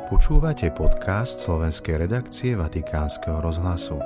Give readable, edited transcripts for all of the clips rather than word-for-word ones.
Počúvate podcast slovenskej redakcie Vatikánskeho rozhlasu.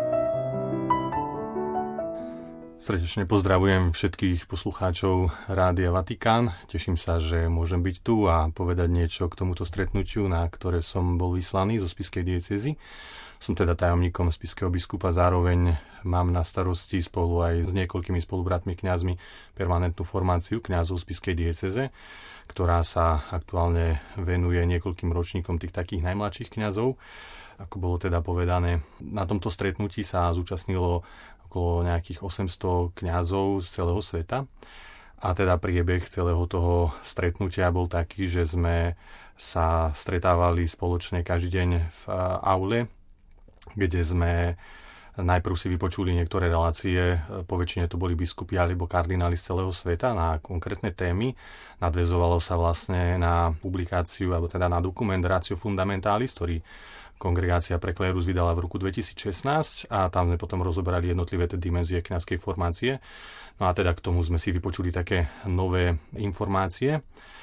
Srdečne pozdravujem všetkých poslucháčov Rádia Vatikán. Teším sa, že môžem byť tu a povedať niečo k tomuto stretnutiu, na ktoré som bol vyslaný zo spišskej diecézy. Som teda tajomníkom spišského biskupa, zároveň mám na starosti spolu aj s niekoľkými spolubratmi kňazmi permanentnú formáciu kňazov spišskej diecéze, ktorá sa aktuálne venuje niekoľkým ročníkom tých takých najmladších kňazov. Ako bolo teda povedané, na tomto stretnutí sa zúčastnilo okolo nejakých 800 kňazov z celého sveta. A teda priebeh celého toho stretnutia bol taký, že sme sa stretávali spoločne každý deň v aule, kde sme najprv si vypočuli niektoré relácie, po väčšine to boli biskupy alebo kardináli z celého sveta na konkrétne témy. Nadväzovalo sa vlastne na publikáciu, alebo teda na dokument Ratio Fundamentalis, ktorý Kongregácia pre klérus vydala v roku 2016 a tam sme potom rozoberali jednotlivé dimenzie kňazskej formácie. No a teda k tomu sme si vypočuli také nové informácie.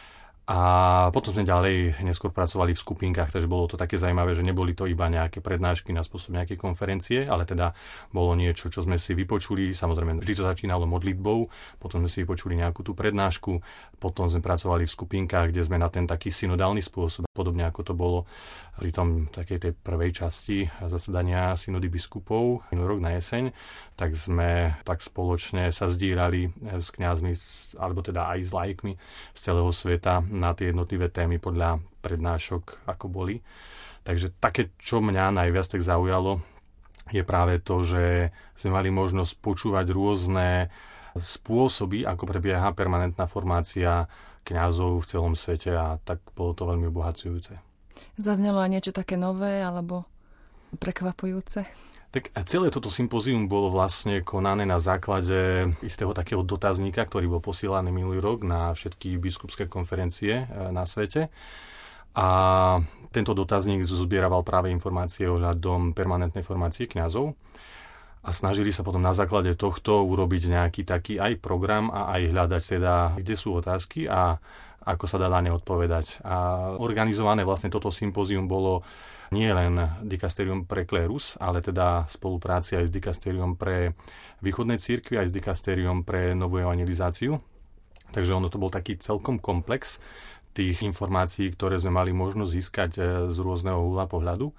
A potom sme ďalej neskôr pracovali v skupinkách, takže bolo to také zaujímavé, že neboli to iba nejaké prednášky na spôsob nejakej konferencie, ale teda bolo niečo, čo sme si vypočuli. Samozrejme, vždy to začínalo modlitbou, potom sme si vypočuli nejakú tú prednášku, potom sme pracovali v skupinkách, kde sme na ten taký synodálny spôsob, podobne ako to bolo pri tom takej tej prvej časti zasadania synody biskupov minulý rok na jeseň, tak sme tak spoločne sa zdírali s kňazmi, alebo teda aj s laikmi z celého sveta na tie jednotlivé témy podľa prednášok, ako boli. Takže také, čo mňa najviac tak zaujalo, je práve to, že sme mali možnosť počúvať rôzne spôsoby, ako prebieha permanentná formácia kňazov v celom svete a tak bolo to veľmi obohacujúce. Zaznelo aj niečo také nové alebo prekvapujúce? Tak celé toto sympózium bolo vlastne konané na základe istého takého dotazníka, ktorý bol posielaný minulý rok na všetky biskupské konferencie na svete. A tento dotazník zozbieraval práve informácie ohľadom permanentnej formácie kňazov. A snažili sa potom na základe tohto urobiť nejaký taký aj program a aj hľadať teda, kde sú otázky a ako sa dá na ne odpovedať. A organizované vlastne toto sympózium bolo nie len dikasterium pre klérus, ale teda spolupráci aj s dikasterium pre východné cirkvi, aj s dikasterium pre novú evangelizáciu. Takže ono to bol taký celkom komplex tých informácií, ktoré sme mali možnosť získať z rôzneho uhla pohľadu.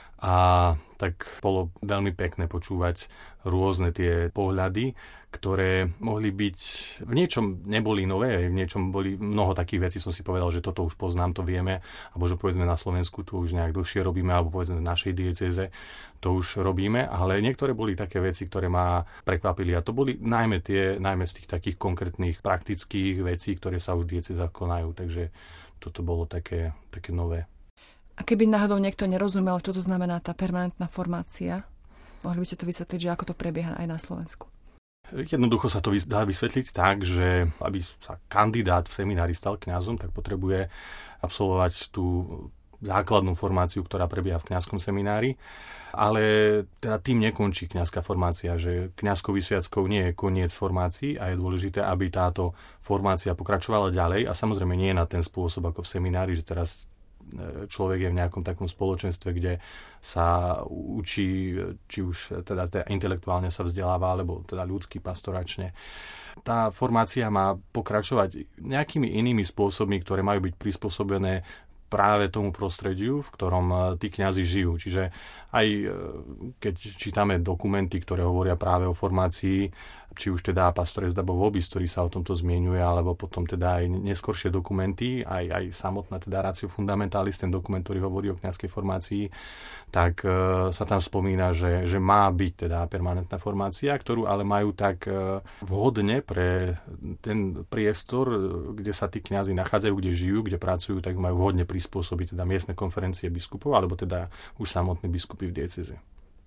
A tak bolo veľmi pekné počúvať rôzne tie pohľady, ktoré mohli byť, v niečom neboli nové, v niečom boli mnoho takých vecí, som si povedal, že toto už poznám, to vieme, alebo že povedzme na Slovensku to už nejak dlhšie robíme, alebo povedzme v našej diecéze to už robíme, ale niektoré boli také veci, ktoré ma prekvapili a to boli najmä z tých takých konkrétnych praktických vecí, ktoré sa už v diecézach konajú, takže toto bolo také nové. A keby náhodou niekto nerozumel, čo to znamená tá permanentná formácia, mohli by ste to vysvetliť, že ako to prebieha aj na Slovensku? Jednoducho sa to dá vysvetliť tak, že aby sa kandidát v seminári stal kňazom, tak potrebuje absolvovať tú základnú formáciu, ktorá prebieha v kňazskom seminári. Ale teda tým nekončí kňazská formácia, že kňazskou vysviackou nie je koniec formácií a je dôležité, aby táto formácia pokračovala ďalej a samozrejme nie na ten spôsob ako v seminári, že teraz človek je v nejakom takom spoločenstve, kde sa učí, či už teda intelektuálne sa vzdeláva, alebo teda ľudsky, pastoračne. Tá formácia má pokračovať nejakými inými spôsobmi, ktoré majú byť prispôsobené práve tomu prostrediu, v ktorom tí kňazi žijú. Čiže aj keď čítame dokumenty, ktoré hovoria práve o formácii, či už teda Pastores Dabo Vobis, ktorý sa o tomto zmieňuje, alebo potom teda aj neskoršie dokumenty, aj samotná teda Ratio Fundamentalis, ten dokument, ktorý hovorí o kňazskej formácii, tak sa tam spomína, že má byť teda permanentná formácia, ktorú ale majú tak vhodne pre ten priestor, kde sa tí kňazi nachádzajú, kde žijú, kde pracujú, tak majú vhodne prispôsobiť teda miestne konferencie biskupov, alebo teda už samotní biskupy v diecéze.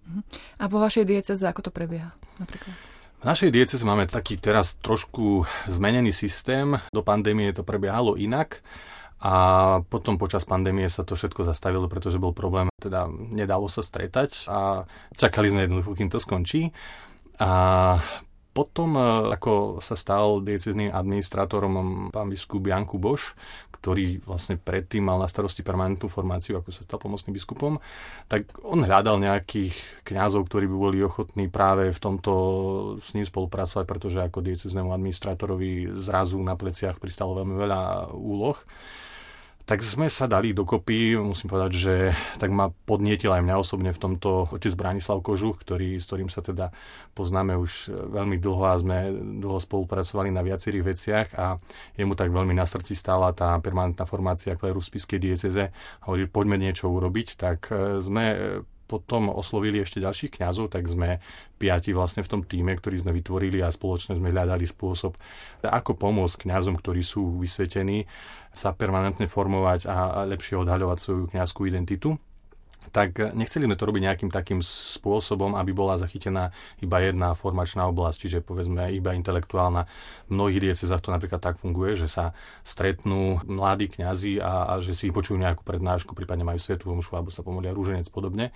A vo vašej diecéze ako to prebieha napríklad? V našej diecéze máme taký teraz trošku zmenený systém. Do pandémie to prebiehalo inak a potom počas pandémie sa to všetko zastavilo, pretože bol problém, teda nedalo sa stretať a čakali sme jednoducho, kým to skončí. A potom, ako sa stal diecézným administrátorom pán biskup Jan Kuboš, ktorý vlastne predtým mal na starosti permanentnú formáciu, ako sa stal pomocným biskupom, tak on hľadal nejakých kňazov, ktorí by boli ochotní práve v tomto s ním spolupracovať, pretože ako diecéznemu administrátorovi zrazu na pleciach pristalo veľmi veľa úloh. Tak sme sa dali dokopy, musím povedať, že tak ma podnietil aj mňa osobne v tomto otec Branislav Kožuch, s ktorým sa teda poznáme už veľmi dlho a sme dlho spolupracovali na viacerých veciach a jemu tak veľmi na srdci stála tá permanentná formácia kléru v spišskej diecéze a hovorí, poďme niečo urobiť, tak sme potom oslovili ešte ďalších kňazov, tak sme 5 vlastne v tom tíme, ktorý sme vytvorili a spoločne sme hľadali spôsob, ako pomôcť kňazom, ktorí sú vysvetení, sa permanentne formovať a lepšie odhaľovať svoju kňazskú identitu. Tak nechceli sme to robiť nejakým takým spôsobom, aby bola zachytená iba jedna formačná oblasť, čiže povedzme iba intelektuálna. V mnohých diecézach to napríklad tak funguje, že sa stretnú mladí kňazi a že si počujú nejakú prednášku, prípadne majú svätú omšu alebo sa pomodlia rúženec podobne.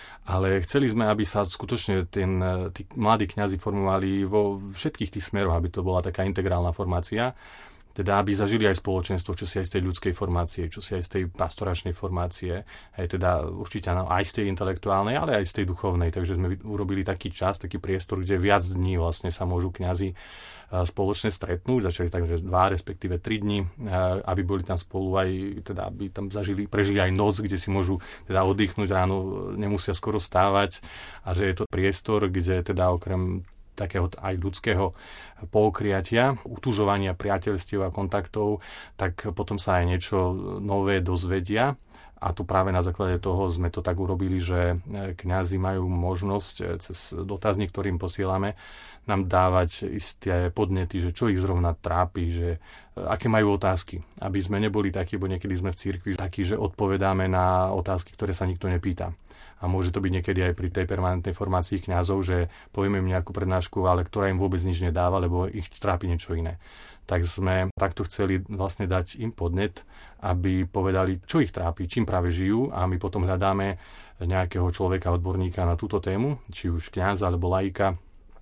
Ale chceli sme, aby sa skutočne tí mladí kňazi formovali vo všetkých tých smeroch, aby to bola taká integrálna formácia. Teda aby zažili aj spoločenstvo, čo si aj z tej ľudskej formácie, čo si aj z tej pastoračnej formácie, aj teda určite aj z tej intelektuálnej, ale aj z tej duchovnej. Takže sme urobili taký čas, taký priestor, kde viac dní vlastne sa môžu kňazi spoločne stretnúť. Začali tak, že 2, respektíve 3 dní, aby boli tam spolu aj, teda aby tam prežili aj noc, kde si môžu teda oddychnúť ráno, nemusia skoro stávať a že je to priestor, kde teda okrem takého aj ľudského poukriatia, utužovania priateľstiev a kontaktov, tak potom sa aj niečo nové dozvedia. A tu práve na základe toho sme to tak urobili, že kňazi majú možnosť cez dotazník, ktorým posielame, nám dávať isté podnety, že čo ich zrovna trápi, že aké majú otázky. Aby sme neboli takí, bo niekedy sme v cirkvi takí, že odpovedáme na otázky, ktoré sa nikto nepýta. A môže to byť niekedy aj pri tej permanentnej formácii kňazov, že povieme im nejakú prednášku, ale ktorá im vôbec nič nedáva, lebo ich trápi niečo iné. Tak sme takto chceli vlastne dať im podnet, aby povedali, čo ich trápi, čím práve žijú a my potom hľadáme nejakého človeka, odborníka na túto tému, či už kňaza alebo laika,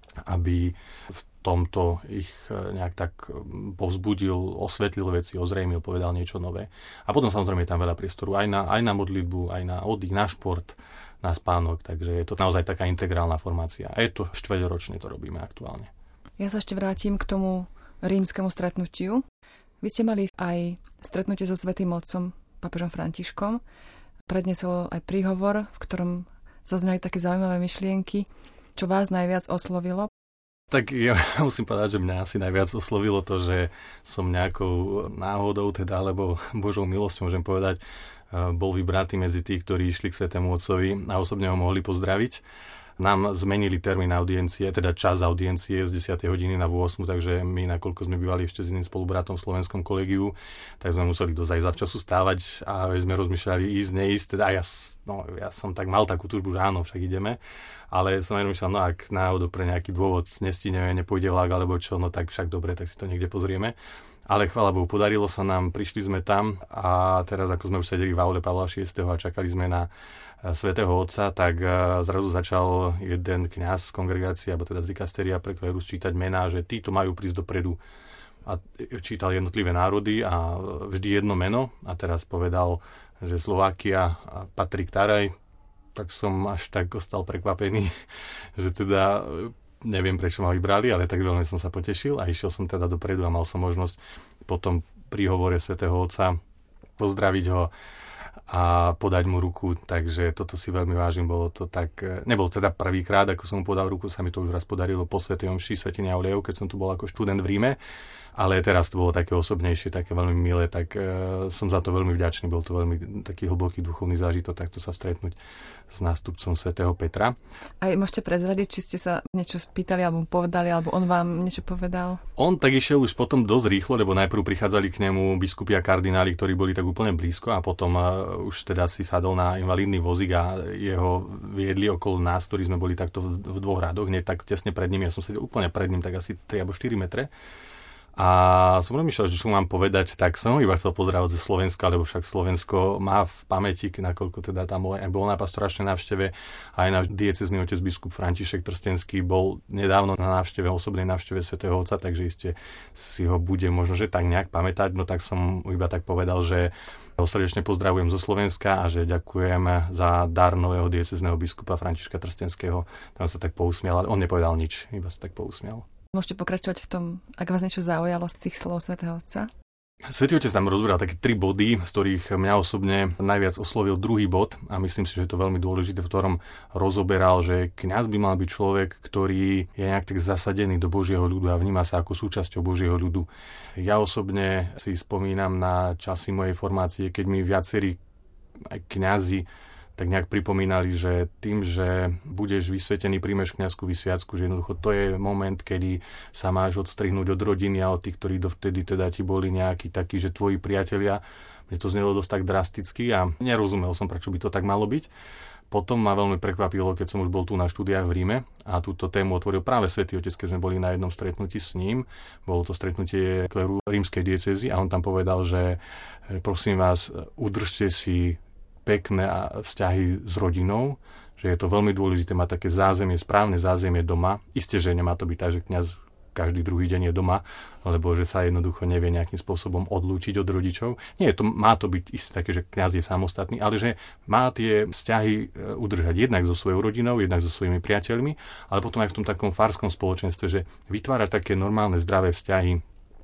aby v tomto ich nejak tak povzbudil, osvetlil veci, ozrejmil, povedal niečo nové. A potom samozrejme je tam veľa priestoru aj na modlitbu, aj na oddych, na šport, na spánok, takže je to naozaj taká integrálna formácia. A je to 4-ročne, to robíme aktuálne. Ja sa ešte vrátim k tomu rímskemu stretnutiu. Vy ste mali aj stretnutie so Svätým Otcom, pápežom Františkom. Predniesol aj príhovor, v ktorom zazneli také zaujímavé myšlienky. Čo vás najviac oslovilo? Tak ja musím povedať, že mňa asi najviac oslovilo to, že som nejakou náhodou, teda, alebo Božou milosťou, môžem povedať, bol vybratý medzi tých, ktorí išli k Svätému Otcovi a osobne ho mohli pozdraviť. Nám zmenili termín audiencie, teda čas audiencie z 10. hodiny na 8, takže my, nakoľko sme bývali ešte s iným spolubratom v slovenskom kolegiu, tak sme museli dosť aj zavčasu stávať a sme rozmýšľali ísť, neísť. Teda ja som tak mal takú túžbu, že áno, však ideme, ale som aj rozmýšľal, no ak náhodou pre nejaký dôvod nestíneme, nepôjde vlak alebo čo, no tak však dobre, tak si to niekde pozrieme. Ale chvála Bohu, podarilo sa nám, prišli sme tam a teraz ako sme už sedeli v aule Pavla VI. A čakali sme na Svätého Otca, tak zrazu začal jeden kňaz z kongregácie, alebo teda z dikasteria pre klérus čítať mená, že títo majú prísť dopredu. A čítal jednotlivé národy a vždy jedno meno a teraz povedal, že Slovákia a Patrik Taraj, tak som až tak ostal prekvapený, že teda neviem, prečo ma vybrali, ale tak veľmi som sa potešil a išiel som teda dopredu a mal som možnosť potom pri hovore Svätého Otca pozdraviť ho a podať mu ruku, takže toto si veľmi vážim, bolo to tak, nebol teda prvýkrát, ako som mu podal ruku, sa mi to už raz podarilo po svätej omši Svätyne Aulejov, keď som tu bol ako študent v Ríme, ale teraz to bolo také osobnejšie, také veľmi milé, tak som za to veľmi vďačný, bol to veľmi taký hlboký duchovný zážitok, takto sa stretnúť s nástupcom svätého Petra. A môžete prezradiť, či ste sa niečo spýtali, alebo povedali, alebo on vám niečo povedal? On tak išiel už potom dosť rýchlo, lebo najprv prichádzali k nemu biskupy a kardináli, ktorí boli tak úplne blízko a potom už teda si sadol na invalidný vozík a jeho viedli okolo nás, ktorí sme boli takto v 2 radoch, nie tak tesne pred ním, ja som sedel úplne pred ním, tak asi 3 alebo 4 metre. A som rozmýšľal, že čo mám povedať, tak som iba chcel pozdravať ze Slovenska, lebo však Slovensko má v pamäti, nakoľko teda tam bol na pastoračnej návšteve, aj náš diecézny otec biskup František Trstenský bol nedávno na návšteve, osobnej návšteve svätého Otca, takže iste si ho bude možno, že tak nejak pamätať, no tak som iba tak povedal, že ho srdečne pozdravujem zo Slovenska a že ďakujem za dar nového diecézneho biskupa Františka Trstenského. Tam sa tak pousmial, ale on nepovedal nič, iba sa tak pousmial. Môžete pokračovať v tom, ak vás niečo zaujalo z tých slov svätého Otca? Svätý Otec tam rozberal také 3 body, z ktorých mňa osobne najviac oslovil druhý bod a myslím si, že je to veľmi dôležité, v ktorom rozoberal, že kňaz by mal byť človek, ktorý je nejak tak zasadený do Božieho ľudu a vníma sa ako súčasťou Božieho ľudu. Ja osobne si spomínam na časy mojej formácie, keď mi viacerí aj kňazi tak nejak pripomínali, že tým, že budeš vysvetený, príjmeš kňazskú vysviacku, že jednoducho to je moment, kedy sa máš odstrihnúť od rodiny a od tých, ktorí dovtedy teda ti boli nejakí takí, že tvoji priatelia. Mne to znelo dosť tak drasticky a nerozumel som, prečo by to tak malo byť. Potom ma veľmi prekvapilo, keď som už bol tu na štúdiách v Ríme a túto tému otvoril práve Svätý Otec, keď sme boli na jednom stretnutí s ním. Bolo to stretnutie kléru rímskej diecézy a on tam povedal, že prosím vás, udržte si pekné vzťahy s rodinou, že je to veľmi dôležité mať také zázemie, správne zázemie doma. Isté, že nemá to byť tak, že kňaz každý druhý deň je doma, lebo že sa jednoducho nevie nejakým spôsobom odlúčiť od rodičov. Nie, má to byť isté také, že kňaz je samostatný, ale že má tie vzťahy udržať jednak so svojou rodinou, jednak so svojimi priateľmi, ale potom aj v tom takom farskom spoločenstve, že vytvárať také normálne zdravé vzťahy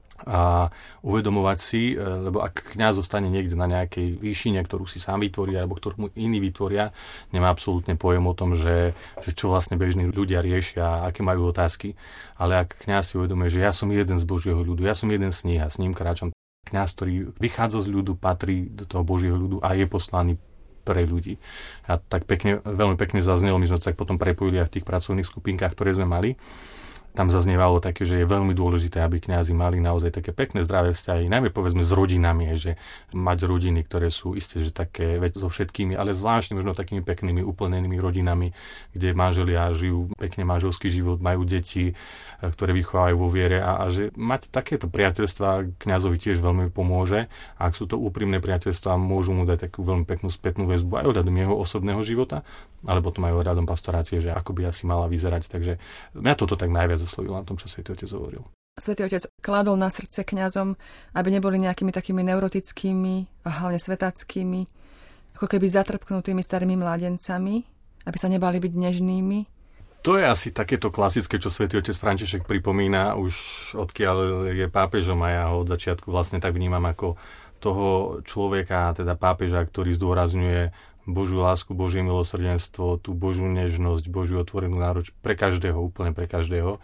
a uvedomovať si, lebo ak kňaz zostane niekde na nejakej výšine, ktorú si sám vytvorí alebo ktorú mu iní vytvoria, nemá absolútne pojem o tom, že čo vlastne bežní ľudia riešia, aké majú otázky. Ale ak kňaz si uvedomuje, že ja som jeden z Božieho ľudu, ja som jeden z nich a s ním kráčam. Kňaz, ktorý vychádza z ľudu, patrí do toho Božieho ľudu a je poslaný pre ľudí. A tak pekne, veľmi pekne zaznelo, my sme to tak potom prepojili aj v tých pracovných skupinkách, ktoré sme mali. Tam zaznievalo také, že je veľmi dôležité, aby kňazi mali naozaj také pekné zdravé vzťahy, najmä povedzme s rodinami, že mať rodiny, ktoré sú isté, že také so všetkými, ale zvláštne možno takými peknými, úplnenými rodinami, kde manželia žijú pekne manželský život, majú deti, ktoré vychovajú vo viere a že mať takéto priateľstvá kňazovi tiež veľmi pomôže. A ak sú to úprimné priateľstvá, môžu mu dať takú veľmi peknú spätnú väzbu aj ohľadom jeho osobného života, ale potom aj ohľadom pastorácie, že ako by asi mala vyzerať. Takže mňa toto tak najviac oslovilo na tom, čo Svätý Otec hovoril. Svätý Otec kladol na srdce kňazom, aby neboli nejakými takými neurotickými a hlavne svetáckými, ako keby zatrpknutými starými mládencami, aby sa nebali byť nežnými. To je asi takéto klasické, čo Svätý Otec František pripomína už odkiaľ je pápežom a ja ho od začiatku vlastne tak vnímam ako toho človeka, teda pápeža, ktorý zdôrazňuje Božiu lásku, Božie milosrdenstvo, tú Božiu nežnosť, Božiu otvorenú náruč pre každého, úplne pre každého.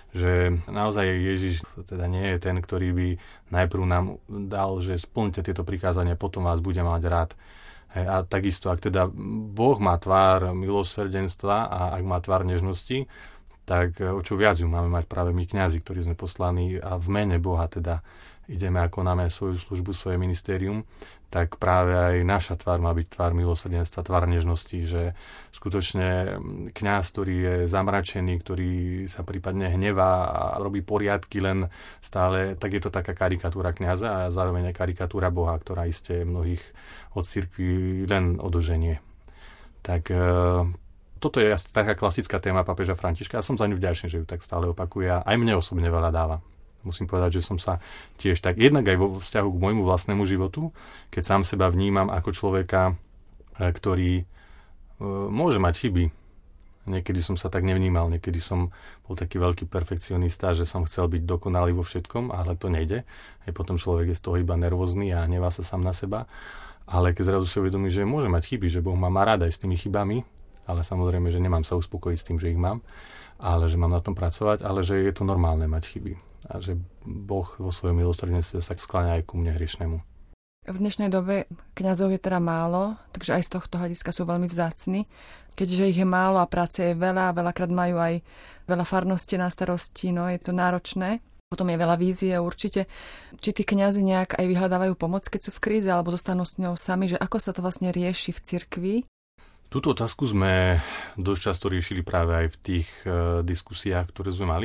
Že naozaj Ježiš teda nie je ten, ktorý by najprv nám dal, že splňte tieto prikázania, potom vás bude mať rád. A takisto, ak teda Boh má tvár milosrdenstva a ak má tvár nežnosti, tak o čo viac ju máme mať práve my kňazi, ktorí sme poslaní a v mene Boha teda ideme a konáme svoju službu, svoje ministérium, tak práve aj naša tvár má byť tvár milosrdenstva, tvár nežnosti, že skutočne kňaz, ktorý je zamračený, ktorý sa prípadne hnevá a robí poriadky len stále, tak je to taká karikatúra kňaza a zároveň aj karikatúra Boha, ktorá iste mnohých od cirkvi len odoženie. Tak toto je asi taká klasická téma pápeža Františka a som za ňu vďačný, že ju tak stále opakuje a aj mne osobne veľa dáva. Musím povedať, že som sa tiež tak, jednak aj vo vzťahu k môjmu vlastnému životu, keď sám seba vnímam ako človeka, ktorý môže mať chyby. Niekedy som sa tak nevnímal, niekedy som bol taký veľký perfekcionista, že som chcel byť dokonalý vo všetkom, ale to nejde. Aj potom človek je z toho iba nervózny a hnevá sa sám na seba. Ale keď zrazu si uvedomí, že môže mať chyby, že Boh ma má rád aj s tými chybami, ale samozrejme, že nemám sa uspokojiť s tým, že ich mám, ale že mám na tom pracovať, ale že je to normálne mať chyby. A že Boh vo svojom milosrdenstve sa skláňa aj ku mne hriešnemu. V dnešnej dobe kňazov je teda málo, takže aj z tohto hľadiska sú veľmi vzácni. Keďže ich je málo a práce je veľa, veľakrát majú aj veľa farností na starosti, no je to náročné. Potom je veľa vízie určite. Či tí kňazi nejak aj vyhľadávajú pomoc, keď sú v kríze, alebo zostanú s ňou sami, že ako sa to vlastne rieši v cirkvi? Túto otázku sme dosť často riešili práve aj v tých diskusiách, ktoré sme mali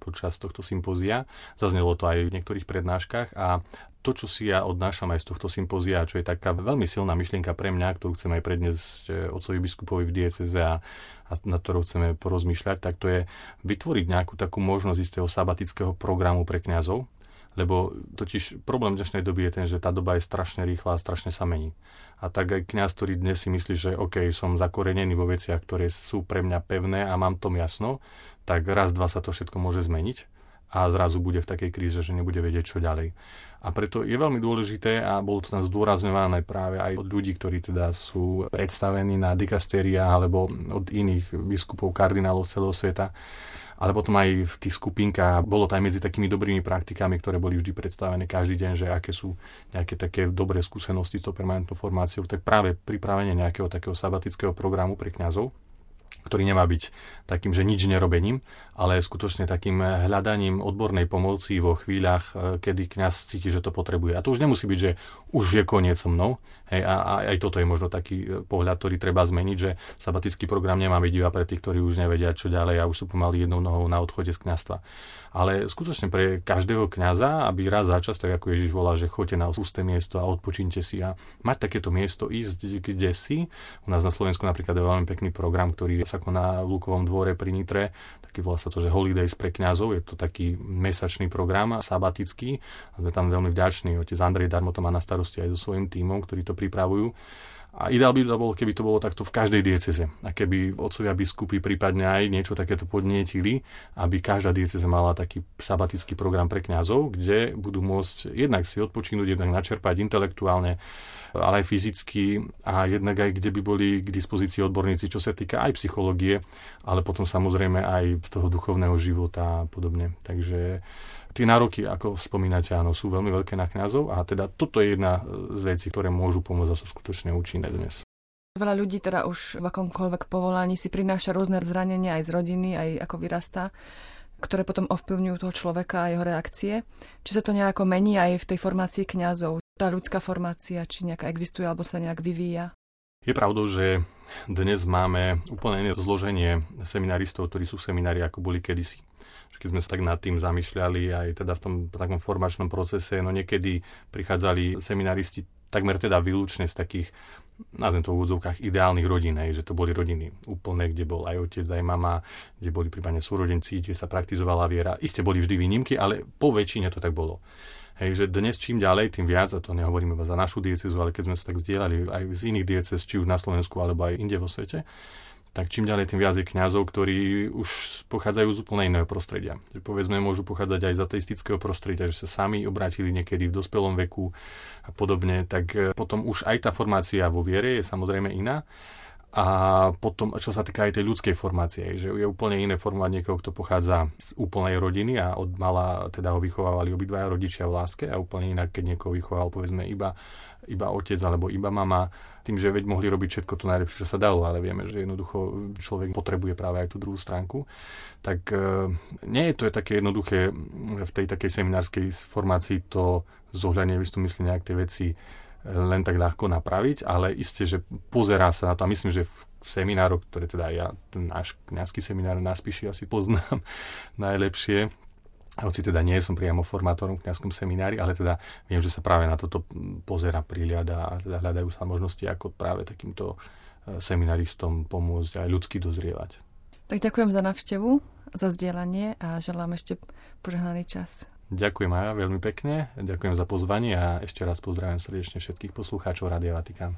počas tohto sympózia. Zaznelo to aj v niektorých prednáškach a to, čo si ja odnášam aj z tohto sympózia, čo je taká veľmi silná myšlienka pre mňa, ktorú chcem aj predniesť otcovi biskupovi v diecéze a na ktorou chceme porozmýšľať, tak to je vytvoriť nejakú takú možnosť istého sabatického programu pre kňazov, lebo totiž problém dnešnej doby je ten, že tá doba je strašne rýchla a strašne sa mení. A tak aj kňaz, ktorý dnes si myslí, že OK, som zakorenený vo veciach, ktoré sú pre mňa pevné a mám tom jasno, tak raz, dva sa to všetko môže zmeniť a zrazu bude v takej kríze, že nebude vedieť, čo ďalej. A preto je veľmi dôležité, a bolo to tam zdôrazňované práve aj od ľudí, ktorí teda sú predstavení na dikastériách alebo od iných biskupov, kardinálov celého sveta, ale potom aj v tých skupinkách. Bolo to aj medzi takými dobrými praktikami, ktoré boli vždy predstavené každý deň, že aké sú nejaké také dobré skúsenosti s tou permanentnou formáciou, tak práve pripravenie nejakého takého sabatického programu pre kňazov, ktorý nemá byť takým, že nič nerobením, ale skutočne takým hľadaním odbornej pomoci vo chvíľach, kedy kňaz cíti, že to potrebuje. A to už nemusí byť, že už je koniec so mnou. Hej, a aj toto je možno taký pohľad, ktorý treba zmeniť, že sabatický program nemá byť iba pre tých, ktorí už nevedia, čo ďalej a už sú pomaly jednou nohou na odchode z kňazstva. Ale skutočne pre každého kňaza, aby raz za čas, tak ako Ježiš volá, že choďte na pusté miesto a odpočínte si a mať takéto miesto, ísť kde si. U nás na Slovensku napríklad je veľmi pekný program, ktorý sa koná v Lukovom dvore pri Nitre, taký volá sa to, že Holidays pre kňazov, je to taký mesačný program, sabatický. A sme tam veľmi vďační, otec Andrej Darmo to má na starosti aj so svojím tímom, ktorí to pripravujú. A ideál by to bolo, keby to bolo takto v každej diecéze. A keby otcovia biskupy prípadne aj niečo takéto podnietili, aby každá diecéza mala taký sabatický program pre kňazov, kde budú môcť jednak si odpočinúť, jednak načerpať intelektuálne, ale aj fyzicky a jednak aj kde by boli k dispozícii odborníci, čo sa týka aj psychológie, ale potom samozrejme aj z toho duchovného života a podobne. Takže tie nároky, ako spomínate, áno, sú veľmi veľké na kňazov a teda toto je jedna z vecí, ktoré môžu pomôcť a sú skutočne účinné dnes. Veľa ľudí teda už v akomkoľvek povolaní si prináša rôzne zranenia aj z rodiny, aj ako vyrastá, ktoré potom ovplyvňujú toho človeka a jeho reakcie. Či sa to nejako mení aj v tej formácii kňazov? Tá ľudská formácia, či nejaká existuje alebo sa nejak vyvíja? Je pravdou, že dnes máme úplne iné zloženie seminaristov, ktorí sú v seminári, ako boli kedysi. Keď sme sa tak nad tým zamýšľali, aj teda v tom takom formačnom procese, no niekedy prichádzali seminaristi takmer teda výlučne z takých, nazvem to v úvodzovkách, ideálnych rodín, že to boli rodiny úplné, kde bol aj otec, aj mama, kde boli prípadne súrodenci, kde sa praktizovala viera. Isté boli vždy výnimky, ale po väčšine to tak bolo. Hej, že dnes čím ďalej, tým viac, a to nehovoríme iba za našu diecézu, ale keď sme sa tak zdieľali aj z iných diecéz, či už na Slovensku, alebo aj inde vo svete, tak čím ďalej, tým viac je kňazov, ktorí už pochádzajú z úplne iného prostredia. Povedzme, môžu pochádzať aj z ateistického prostredia, že sa sami obrátili niekedy v dospelom veku a podobne, tak potom už aj tá formácia vo viere je samozrejme iná. A potom, čo sa týka aj tej ľudskej formácie, že je úplne iné formovať niekoho, kto pochádza z úplnej rodiny a od mala teda ho vychovávali obidvaja rodičia v láske a úplne inak, keď niekoho vychovával povedzme iba otec alebo iba mama, tým, že veď mohli robiť všetko to najlepšie, čo sa dalo, ale vieme, že jednoducho človek potrebuje práve aj tú druhú stránku. Tak nie je to také jednoduché v tej takej seminárskej formácii to zohľadne, v istom mysle nejak tie veci len tak ľahko napraviť, ale isté, že pozerá sa na to a myslím, že v seminároch, ktoré teda ja, ten náš kňazský seminár na Spiši asi poznám najlepšie, hoci teda nie som priamo formátorom v kňazskom seminári, ale teda viem, že sa práve na toto pozerá, prihliada a teda hľadajú sa možnosti, ako práve takýmto seminaristom pomôcť aj ľudsky dozrievať. Tak ďakujem za návštevu, za zdieľanie a želám ešte požehnaný čas. Ďakujem aj veľmi pekne, ďakujem za pozvanie a ešte raz pozdravujem srdečne všetkých poslucháčov Rádia Vatikán.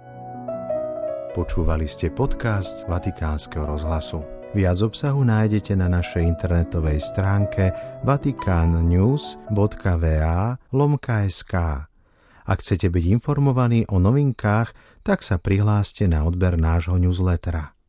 Počúvali ste podcast Vatikánskeho rozhlasu. Viac obsahu nájdete na našej internetovej stránke vaticannews.va/sk. Ak chcete byť informovaní o novinkách, tak sa prihláste na odber nášho newslettera.